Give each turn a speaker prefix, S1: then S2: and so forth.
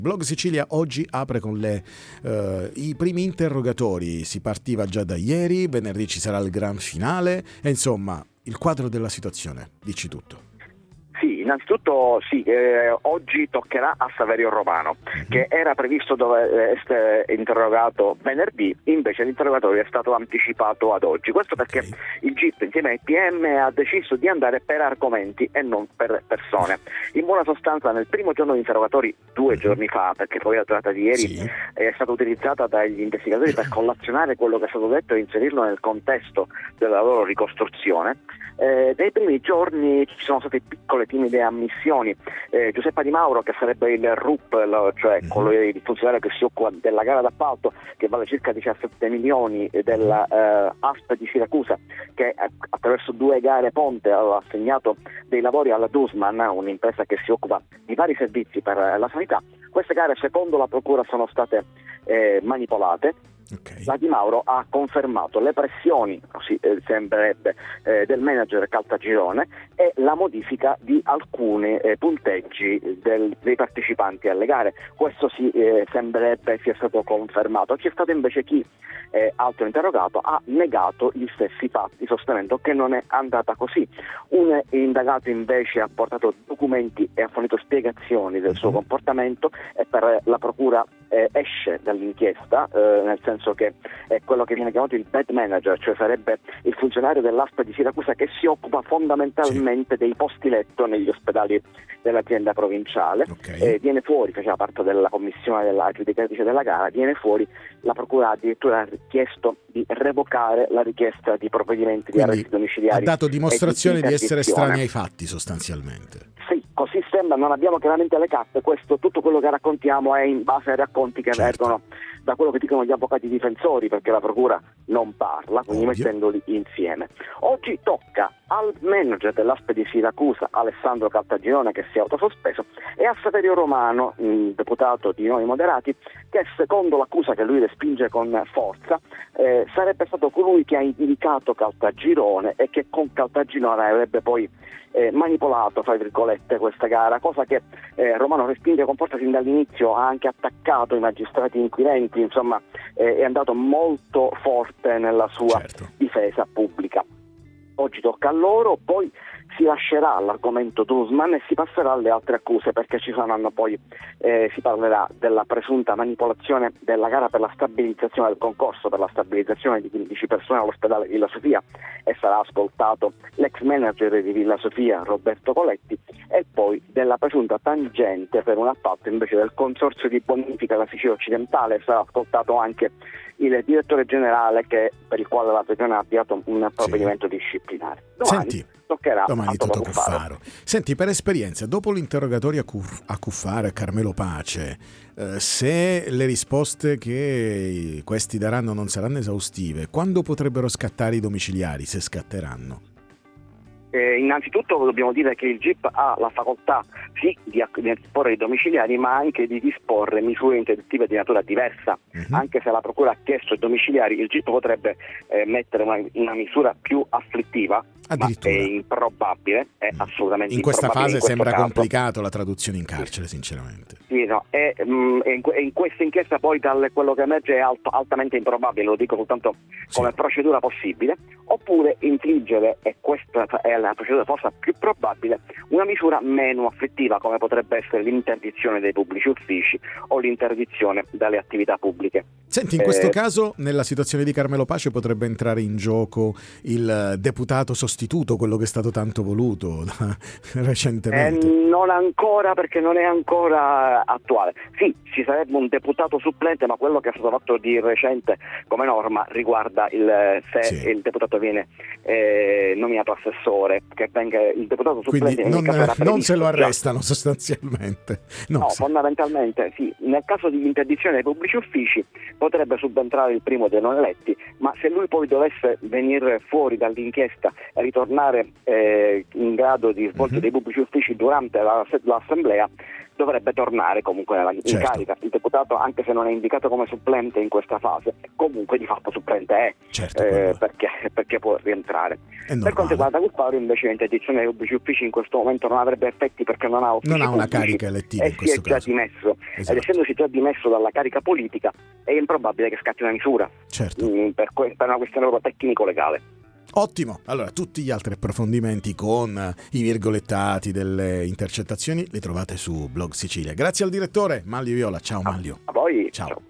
S1: Blog Sicilia oggi apre con i primi interrogatori, si partiva già da ieri, venerdì ci sarà il gran finale e insomma il quadro della situazione, dici tutto.
S2: Sì, innanzitutto oggi toccherà a Saverio Romano, che era previsto dove essere interrogato venerdì, invece l'interrogatorio è stato anticipato ad oggi. Questo perché il GIP insieme ai PM ha deciso di andare per argomenti e non per persone. In buona sostanza, nel primo giorno di interrogatori, 2 giorni fa, perché poi la giornata di ieri è stata utilizzata dagli investigatori per collazionare quello che è stato detto e inserirlo nel contesto della loro ricostruzione, nei primi giorni ci sono state piccole timide ammissioni. Giuseppe Di Mauro, che sarebbe il RUP, cioè il funzionario che si occupa della gara d'appalto, che vale circa 17 milioni, della ASP di Siracusa, che attraverso 2 gare ponte ha assegnato dei lavori alla Dusman, un'impresa che si occupa di vari servizi per la sanità. Queste gare, secondo la procura, sono state manipolate. La Di Mauro ha confermato le pressioni, così sembrerebbe, del manager Caltagirone e la modifica di alcuni punteggi dei partecipanti alle gare. Questo sembrerebbe sia stato confermato. C'è stato invece chi, altro interrogato, ha negato gli stessi fatti, sostenendo che non è andata così. Un indagato invece ha portato documenti e ha fornito spiegazioni del suo comportamento e per la procura esce dall'inchiesta, nel senso che è quello che viene chiamato il bad manager, cioè sarebbe il funzionario dell'ASP di Siracusa che si occupa fondamentalmente dei posti letto negli ospedali dell'azienda provinciale. Viene fuori, faceva parte della commissione della giudicatrice della gara, viene fuori, la procura addirittura ha chiesto di revocare la richiesta di provvedimenti di arresti domiciliari.
S1: Ha dato dimostrazione di essere estranei ai fatti sostanzialmente.
S2: Sì, così sembra, non abbiamo chiaramente le carte, tutto quello che raccontiamo è in base ai racconti che emergono da quello che dicono gli avvocati difensori, perché la procura non parla, quindi mettendoli insieme. Oggi tocca al manager dell'ASP di Siracusa, Alessandro Caltagirone, che si è autosospeso, e a Saverio Romano, deputato di Noi Moderati, che secondo l'accusa che lui respinge con forza, sarebbe stato colui che ha indicato Caltagirone e che con Caltagirone avrebbe poi manipolato, fra virgolette, questa gara, cosa che Romano respinge con forza sin dall'inizio. Ha anche attaccato i magistrati inquirenti, insomma è andato molto forte nella sua difesa pubblica. Oggi tocca a loro, poi si lascerà l'argomento Dusman e si passerà alle altre accuse, perché ci saranno poi si parlerà della presunta manipolazione della gara per la stabilizzazione del concorso per la stabilizzazione di 15 persone all'ospedale Villa Sofia, e sarà ascoltato l'ex manager di Villa Sofia Roberto Coletti, e poi della presunta tangente per un appalto invece del consorzio di bonifica della Sicilia occidentale. Sarà ascoltato anche il direttore generale, per il quale la regione ha avviato un provvedimento disciplinare. Domani toccherà a Toto Cuffaro.
S1: Senti, per esperienza, dopo l'interrogatorio a Cuffaro e Carmelo Pace, se le risposte che questi daranno non saranno esaustive, quando potrebbero scattare i domiciliari, se scatteranno?
S2: Innanzitutto dobbiamo dire che il GIP ha la facoltà sì di disporre i domiciliari, ma anche di disporre misure interdittive di natura diversa. Anche se la procura ha chiesto i domiciliari, il GIP potrebbe mettere una misura più afflittiva, ma è improbabile, è assolutamente
S1: in questa
S2: improbabile.
S1: fase sembra complicato la traduzione in carcere, sinceramente.
S2: Sì, no, in questa inchiesta poi quello che emerge è altamente improbabile, lo dico soltanto come procedura possibile, oppure infliggere, e questa è la procedura forse più probabile, una misura meno afflittiva, come potrebbe essere l'interdizione dei pubblici uffici o l'interdizione dalle attività pubbliche.
S1: Senti, in questo caso, nella situazione di Carmelo Pace potrebbe entrare in gioco il deputato sostituto, quello che è stato tanto voluto recentemente.
S2: Non ancora, perché non è ancora attuale. Sì, ci sarebbe un deputato supplente, ma quello che è stato fatto di recente come norma riguarda se il deputato viene nominato assessore, che venga il deputato supplente.
S1: Quindi non se lo arrestano sostanzialmente.
S2: Fondamentalmente sì. Nel caso di interdizione dei pubblici uffici potrebbe subentrare il primo dei non eletti, ma se lui poi dovesse venire fuori dall'inchiesta e ritornare in grado di svolgere dei pubblici uffici durante l'assemblea, dovrebbe tornare comunque in carica. Il deputato, anche se non è indicato come supplente in questa fase, comunque di fatto supplente è, perché può rientrare. Per quanto riguarda Cuffaro, invece l'interdizione dei pubblici uffici in questo momento non avrebbe effetti perché non ha uffici
S1: una
S2: pubblici,
S1: carica elettiva in
S2: e si è già dimesso. Ed essendosi già dimesso dalla carica politica, è improbabile che scatti una misura per una questione proprio tecnico-legale.
S1: Ottimo, allora tutti gli altri approfondimenti con i virgolettati delle intercettazioni li trovate su Blog Sicilia. Grazie al direttore Manlio Viola, ciao Manlio.
S2: A voi,
S1: ciao.